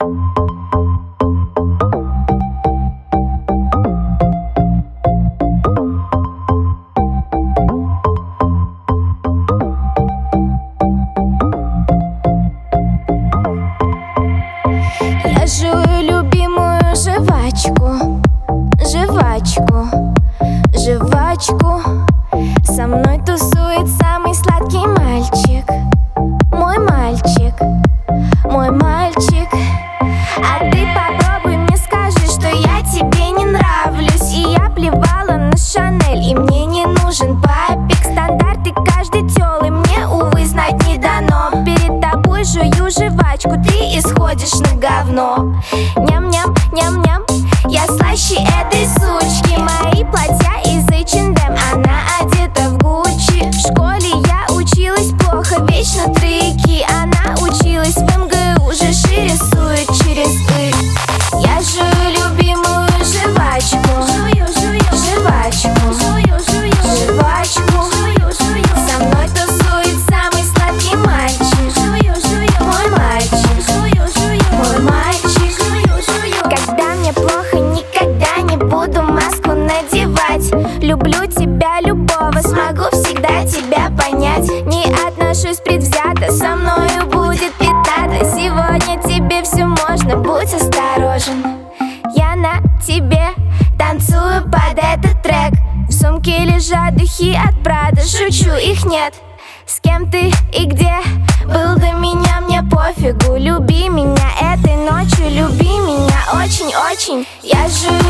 Я жую любимую жвачку, жвачку, жвачку. Со мной тусует самый сладкий мальчик, мой мальчик, мой мальчик. А ты попробуй мне скажи, что я тебе не нравлюсь. И я плевала на Шанель, и мне не нужен папик. Стандарты каждой тёлы мне, увы, знать не дано. Перед тобой жую жвачку, ты исходишь на говно. Ням-ням, ням-ням, я слаще этой сучки. Мои платья из H&M, она одета в Гуччи. В школе я училась плохо, вечно трики. Она училась в МГУ, же рисует через «ы». Я жую любимую жвачку, жвачку, жвачку. Со мной тусует самый сладкий мальчик, мой мальчик, мой мальчик. Когда мне плохо, никогда не буду маску надевать. Люблю тебя, любого, смогу всегда тебя понять. Не отношусь предвзято, со мною будет пятата. Сегодня тебе все можно, будь осторожен. Я на тебе танцую под этот трек. В сумке лежат духи от Прада, шучу, их нет. С кем ты и где был до меня, мне пофигу. Люби меня этой ночью, люби меня очень-очень. Я жую